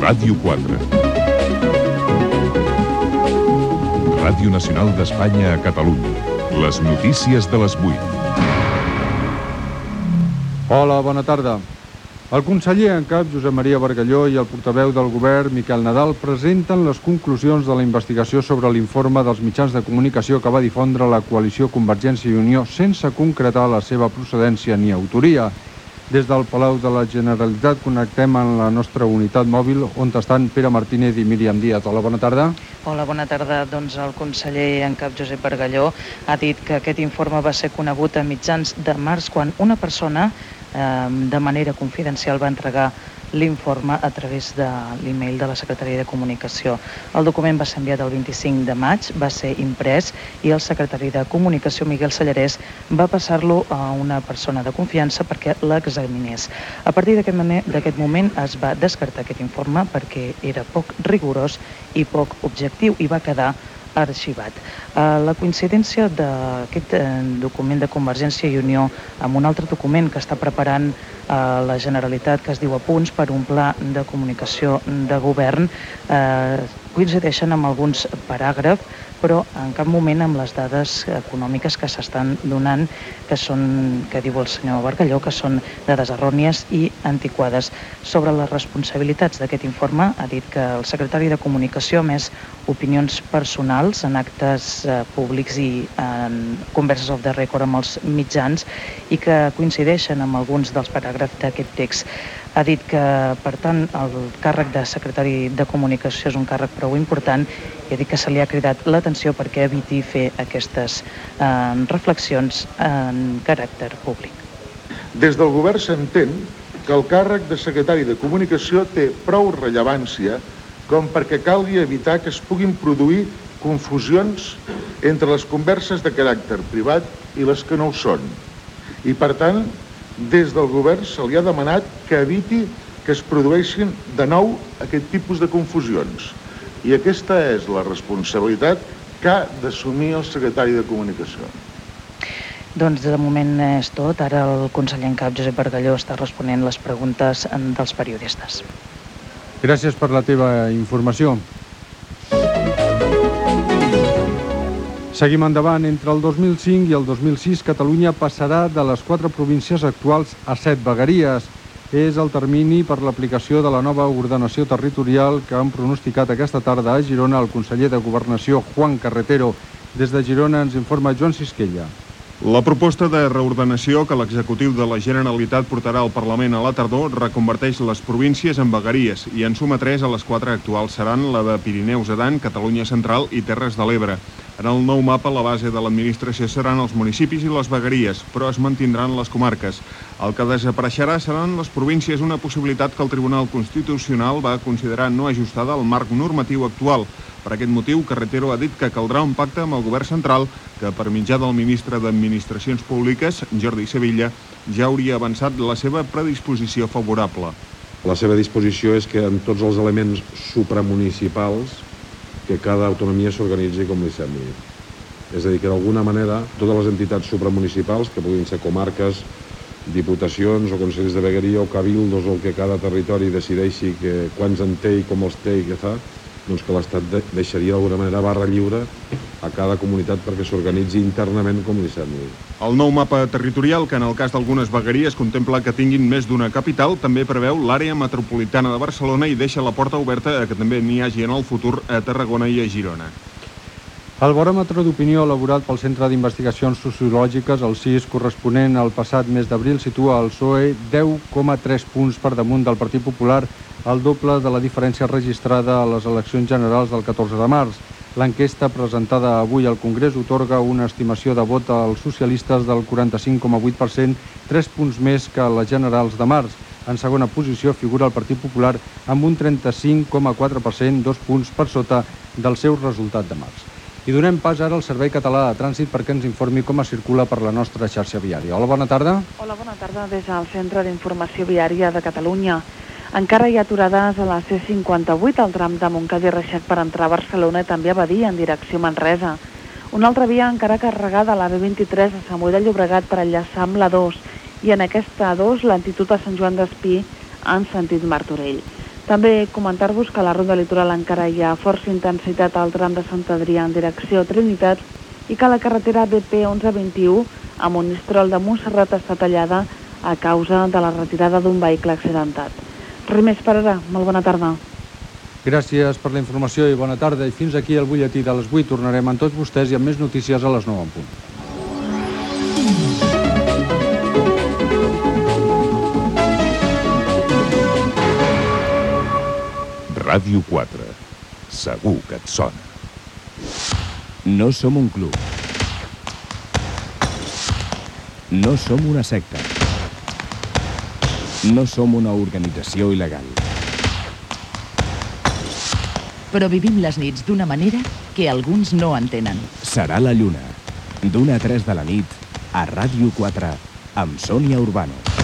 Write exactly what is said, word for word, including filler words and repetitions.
Ràdio quatre. Ràdio Nacional d'Espanya a Catalunya. Les notícies de les vuit. Hola, bona tarda. El conseller en cap, Josep Maria Bargalló, i el portaveu del govern, Miquel Nadal, presenten les conclusions de la investigació sobre l'informe dels mitjans de comunicació que va difondre la coalició Convergència i Unió sense concretar la seva procedència ni autoria. Des del Palau de la Generalitat connectem amb la nostra unitat mòbil on estan Pere Martínez i Míriam Díaz. Hola, bona tarda. Hola, bona tarda. Doncs el conseller en cap, Josep Bargalló, ha dit que aquest informe va ser conegut a mitjans de març quan una persona eh, de manera confidencial va entregar l'informe a través de l'e-mail de la Secretaria de Comunicació. El document va ser enviat el vint-i-cinc de maig, va ser imprès i el secretari de Comunicació, Miguel Sallarès, va passar-lo a una persona de confiança perquè l'examinés. A partir d'aquest moment es va descartar aquest informe perquè era poc rigorós i poc objectiu i va quedar arxivat. La coincidència d'aquest document de Convergència i Unió amb un altre document que està preparant la Generalitat, que es diu Apunts per un pla de comunicació de govern, coincideixen amb alguns paràgrafs, però en cap moment amb les dades econòmiques que s'estan donant, que són, que diu el senyor Bargalló, que són dades errònies i antiquades. Sobre les responsabilitats d'aquest informe, ha dit que el secretari de Comunicació ha emès opinions personals en actes eh, públics i en converses off the record amb els mitjans i que coincideixen amb alguns dels paràgrafs d'aquest text. Ha dit que, per tant, el càrrec de secretari de Comunicació és un càrrec prou important i ha dit que se li ha cridat l'atenció perquè eviti fer aquestes eh, reflexions en caràcter públic. Des del govern s'entén que el càrrec de secretari de Comunicació té prou rellevància com perquè calgui evitar que es puguin produir confusions entre les converses de caràcter privat i les que no ho són. I, per tant, des del govern se li ha demanat que eviti que es produeixin de nou aquest tipus de confusions. I aquesta és la responsabilitat que ha d'assumir el secretari de Comunicació. Doncs de moment és tot. Ara el conseller en cap, Josep Bargalló, està responent les preguntes dels periodistes. Gràcies per la teva informació. Seguim endavant. Entre el dos mil cinc i el dos mil sis, Catalunya passarà de les quatre províncies actuals a set vegueries. És el termini per l'aplicació de la nova ordenació territorial que han pronosticat aquesta tarda a Girona el conseller de Governació, Juan Carretero. Des de Girona ens informa Joan Sisquella. La proposta de reordenació que l'executiu de la Generalitat portarà al Parlament a la tardor reconverteix les províncies en vegueries i en suma tres a les quatre actuals seran la de Pirineus Adan, Catalunya Central i Terres de l'Ebre. En el nou mapa, la base de l'administració seran els municipis i les vegueries, però es mantindran les comarques. El que desapareixerà seran les províncies, una possibilitat que el Tribunal Constitucional va considerar no ajustada al marc normatiu actual. Per aquest motiu, Carretero ha dit que caldrà un pacte amb el govern central que, per mitjà del ministre d'Administracions Públiques, Jordi Sevilla, ja hauria avançat la seva predisposició favorable. La seva disposició és que en tots els elements supramunicipals que cada autonomia s'organitzi com li sembli. És a dir, que d'alguna manera totes les entitats supramunicipals, que puguin ser comarques, diputacions o consells de vegueria o cabildos o el que cada territori decideixi que quants en té i com els té i què fa, doncs que l'Estat deixaria d'alguna manera barra lliure a cada comunitat perquè s'organitzi internament com li sembli. El nou mapa territorial, que en el cas d'algunes vegueries contempla que tinguin més d'una capital, també preveu l'àrea metropolitana de Barcelona i deixa la porta oberta a que també n'hi hagi en el futur a Tarragona i a Girona. El baròmetre d'opinió elaborat pel Centre d'Investigacions Sociològiques, el C I S, corresponent al passat mes d'abril, situa el P S O E deu coma tres punts per damunt del Partit Popular, el doble de la diferència registrada a les eleccions generals del catorze de març. L'enquesta presentada avui al Congrés otorga una estimació de vot als socialistes del quaranta-cinc coma vuit per cent, tres punts més que a les generals de març. En segona posició figura el Partit Popular amb un trenta-cinc coma quatre per cent, dos punts per sota del seu resultat de març. I donem pas ara al Servei Català de Trànsit perquè ens informi com es circula per la nostra xarxa viària. Hola, bona tarda. Hola, bona tarda des del Centre d'Informació Viària de Catalunya. Encara hi ha aturades a la C cinquanta-vuit, al tram de Montcada i Reixac per entrar a Barcelona i també a Badia en direcció Manresa. Una altra via encara carregada a la B vint-i-tres a Sant Boi de Llobregat per enllaçar amb la dos i en aquesta A dos l'altitud a Sant Joan d'Espí en sentit Martorell. També comentar-vos que a la ronda litoral encara hi ha força intensitat al tram de Sant Adrià en direcció Trinitat i que la carretera B P onze vint-i-u a Monistrol de Montserrat està tallada a causa de la retirada d'un vehicle accidentat. Res més per ara. Molt bona tarda. Gràcies per la informació i bona tarda. I fins aquí el butlletí de les vuit. Tornarem amb tots vostès i amb més notícies a les nou en punt. Ràdio quatre. Segur que et sona. No som un club. No som una secta. No som una organització il·legal. Però vivim les nits d'una manera que alguns no entenen. Serà la lluna, d'una a tres de la nit, a Ràdio quatre, amb Sònia Urbano.